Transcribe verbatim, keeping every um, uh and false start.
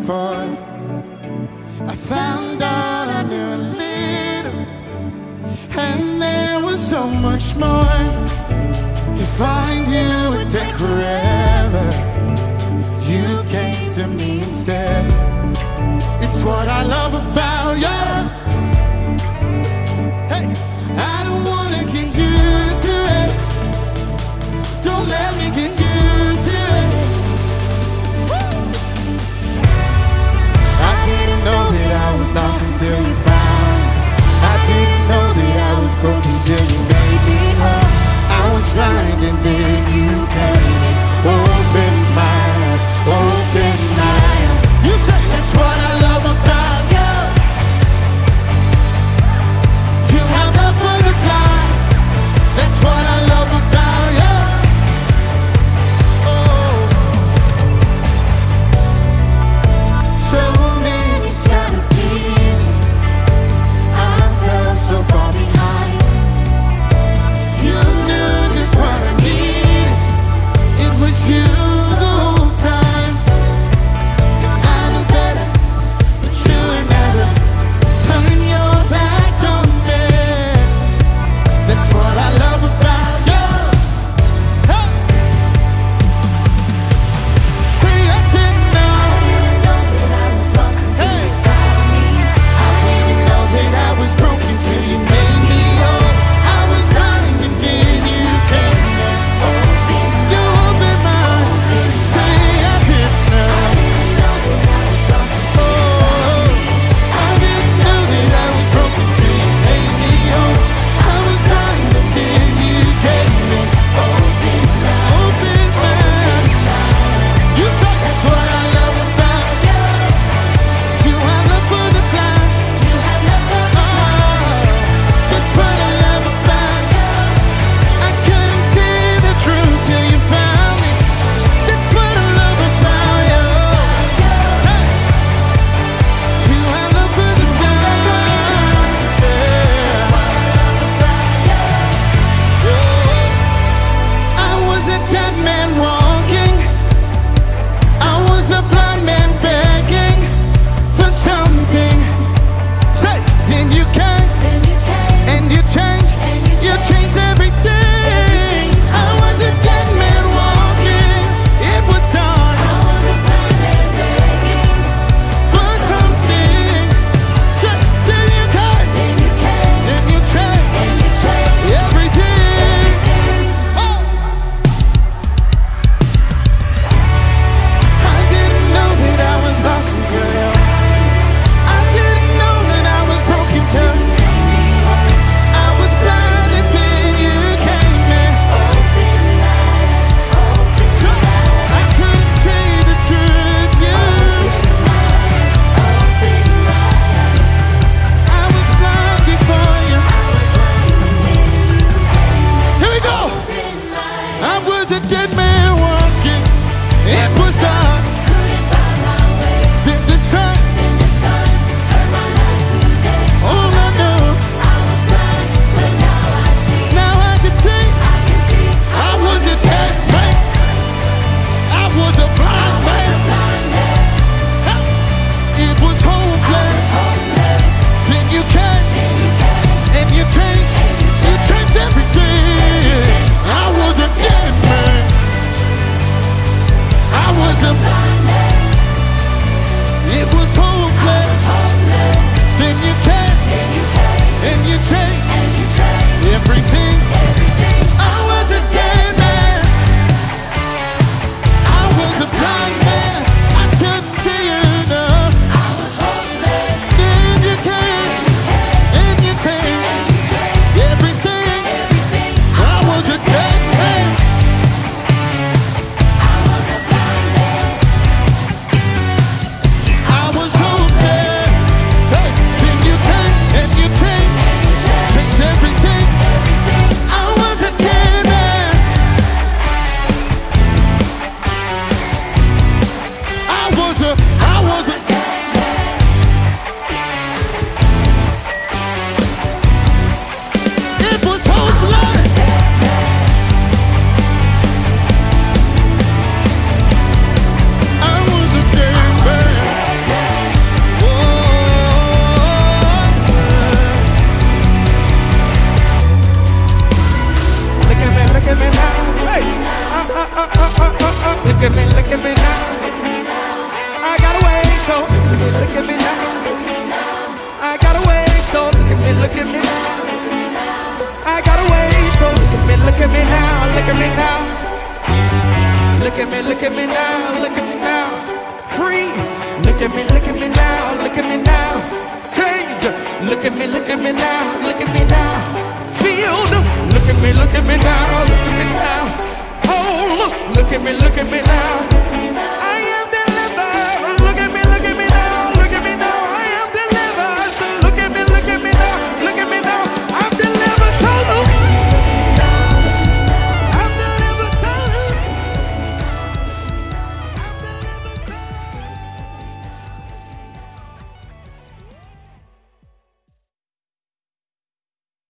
before. I found out I knew a little, and there was so much more. To find you would take forever. You came to me instead. It's what I love about you. Hey, I don't wanna get used to it. Don't let me get used to it. Woo! I didn't know that I was lost until you found. I didn't know that I was broken till you made me whole. I was blind and then you came and opened my eyes, opened my eyes. You look at me now. I got away, so look at me, look at me now. I got away, so look at me, look at me now, look at me now. Look at me, look at me now, look at me now. Free, look at me, look at me now, look at me now. Change, look at me, look at me now, look at me now. Field, look at me, look at me now, look at me now. Hold, look at me, look at me now.